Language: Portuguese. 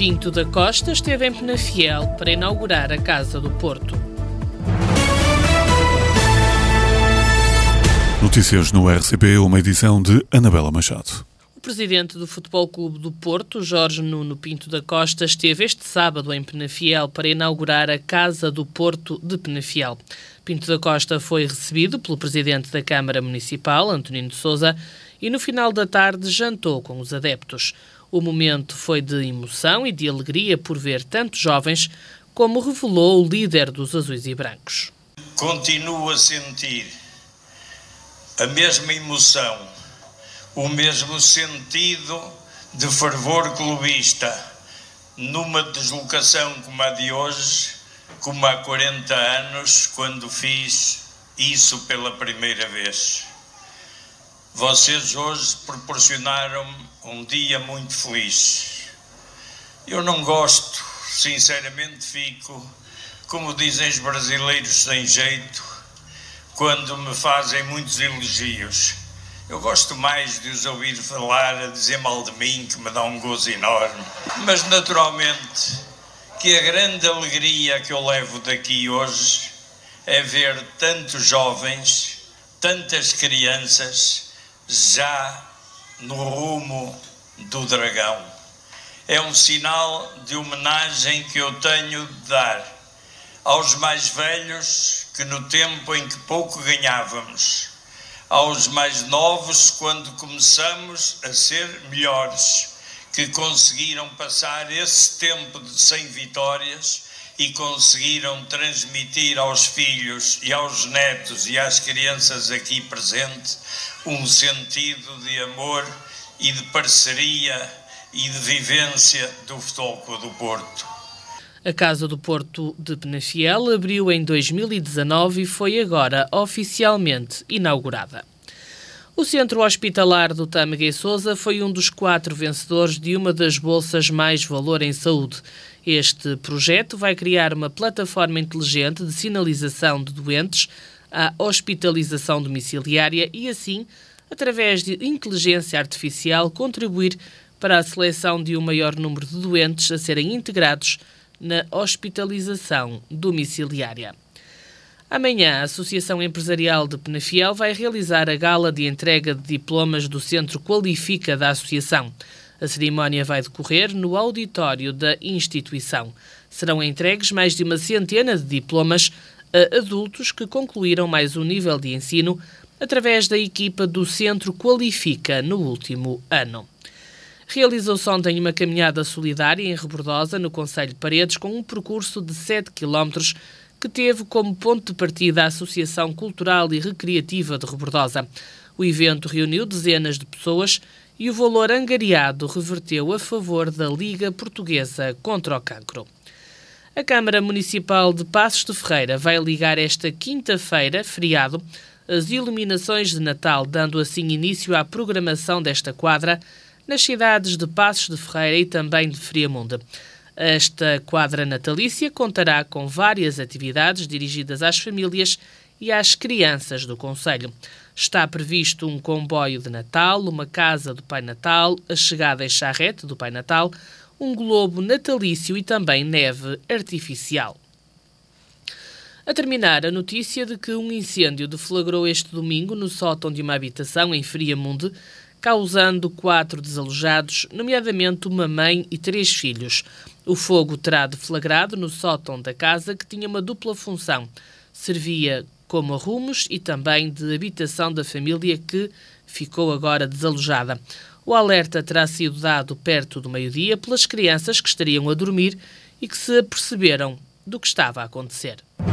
Pinto da Costa esteve em Penafiel para inaugurar a Casa do Porto. Notícias no RCP, uma edição de Anabela Machado. O presidente do Futebol Clube do Porto, Jorge Nuno Pinto da Costa, esteve este sábado em Penafiel para inaugurar a Casa do Porto de Penafiel. Pinto da Costa foi recebido pelo presidente da Câmara Municipal, Antonino de Sousa, e no final da tarde jantou com os adeptos. O momento foi de emoção e de alegria por ver tantos jovens, como revelou o líder dos azuis e brancos. Continuo a sentir a mesma emoção, o mesmo sentido de fervor clubista numa deslocação como a de hoje, como há 40 anos, quando fiz isso pela primeira vez. Vocês hoje proporcionaram-me um dia muito feliz. Eu não gosto, sinceramente fico, como dizem os brasileiros, sem jeito, quando me fazem muitos elogios. Eu gosto mais de os ouvir falar, a dizer mal de mim, que me dá um gozo enorme. Mas, naturalmente, que a grande alegria que eu levo daqui hoje é ver tantos jovens, tantas crianças, já no rumo do Dragão. É um sinal de homenagem que eu tenho de dar aos mais velhos, que no tempo em que pouco ganhávamos, aos mais novos, quando começamos a ser melhores, que conseguiram passar esse tempo de 100 vitórias e conseguiram transmitir aos filhos e aos netos e às crianças aqui presentes um sentido de amor e de parceria e de vivência do Futebol Clube do Porto. A Casa do Porto de Penafiel abriu em 2019 e foi agora oficialmente inaugurada. O Centro Hospitalar do Tâmega e Sousa foi um dos 4 vencedores de uma das bolsas Mais Valor em Saúde. Este projeto vai criar uma plataforma inteligente de sinalização de doentes à hospitalização domiciliária e, assim, através de inteligência artificial, contribuir para a seleção de um maior número de doentes a serem integrados na hospitalização domiciliária. Amanhã, a Associação Empresarial de Penafiel vai realizar a gala de entrega de diplomas do Centro Qualifica da Associação. A cerimónia vai decorrer no auditório da instituição. Serão entregues mais de uma centena de diplomas a adultos que concluíram mais um nível de ensino através da equipa do Centro Qualifica no último ano. Realizou-se ontem uma caminhada solidária em Rebordosa, no concelho de Paredes, com um percurso de 7 km que teve como ponto de partida a Associação Cultural e Recreativa de Rebordosa. O evento reuniu dezenas de pessoas e o valor angariado reverteu a favor da Liga Portuguesa contra o Cancro. A Câmara Municipal de Passos de Ferreira vai ligar esta quinta-feira, feriado, as iluminações de Natal, dando assim início à programação desta quadra nas cidades de Passos de Ferreira e também de Friamunde. Esta quadra natalícia contará com várias atividades dirigidas às famílias e às crianças do concelho. Está previsto um comboio de Natal, uma casa do Pai Natal, a chegada em charrete do Pai Natal, um globo natalício e também neve artificial. A terminar, a notícia de que um incêndio deflagrou este domingo no sótão de uma habitação em Friamunde, causando 4 desalojados, nomeadamente uma mãe e 3 filhos. O fogo terá deflagrado no sótão da casa, que tinha uma dupla função. Servia como arrumos e também de habitação da família que ficou agora desalojada. O alerta terá sido dado perto do meio-dia pelas crianças que estariam a dormir e que se aperceberam do que estava a acontecer.